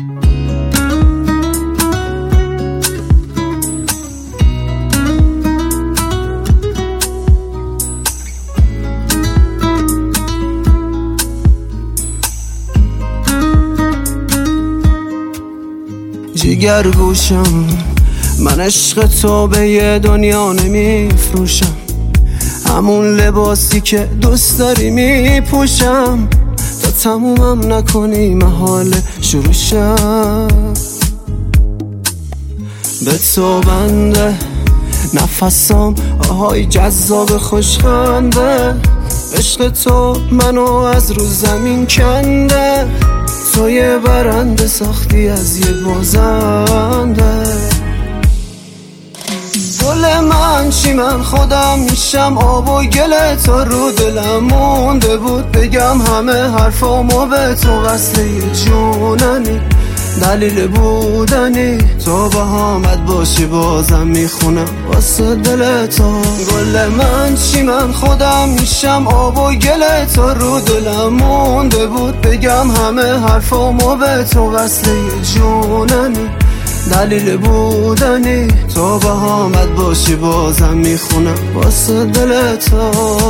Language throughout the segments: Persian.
جیگر گوشم، من عشق تو به یه دنیا نمیفروشم، همون لباسی که دوست داری میپوشم، تا تمومم نکنی محال شروع شم. به تو بنده نفسم، آهای جذاب خوشخنده، عشق تو منو از رو زمین کنده، تو یه برنده ساختی از یه بازنده. گل من چی من خودم میشم، آب و گل تو رو دلم مونده بود، بگم همه حرفامو به تو وصله جوننی، دلیل بودنی تو بهامت باشی بازم میخونم واسه دل تو. گل من چی من خودم میشم، آب و گل تو رو دلم مونده بود، بگم همه حرفامو به تو وصله جوننی، دلیل بودنی تو بهامت باشی بازم میخونم واسه دل تو.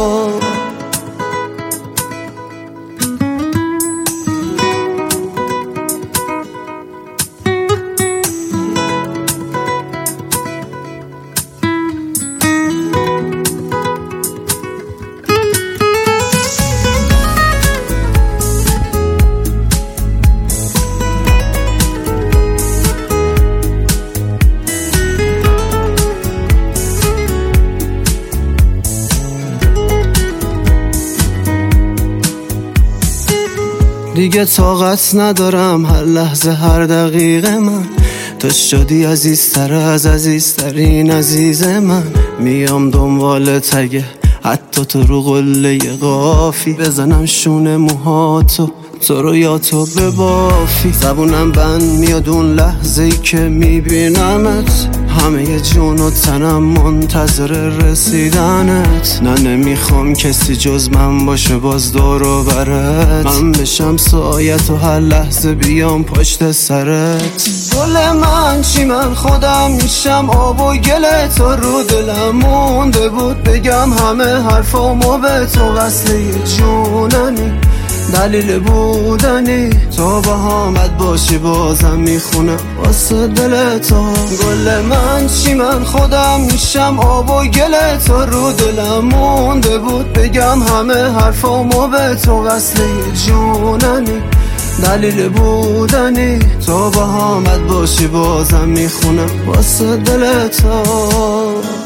دیگه طاقت ندارم هر لحظه هر دقیقه من، تو شدی عزیزتر از عزیزترین عزیز من، میام دنبال تگه حتی تو رو قله قافی، بزنم شونه موهاتو تو رو یا تو ببافی، زبونم بند میاد اون لحظه‌ای که میبینمت، همه جون و تنم منتظر رسیدنت، نه نمیخوام کسی جز من باشه باز دور و برت، من بشم سایت و هر لحظه بیام پشت سرت. گل من چی من خودم میشم، آب و گل تو رو دلم مونده بود، بگم همه حرفامو به تو وصله جوننی، دلیل بودنی تو بهامت باشی بازم میخونم واسه دل تو. گل من چی من خودم میشم، آب و گل تو رو دلم مونده بود، بگم همه حرفامو به تو وصله جوننی، دلیل بودنی تو بهامت باشی بازم میخونم واسه دل تو.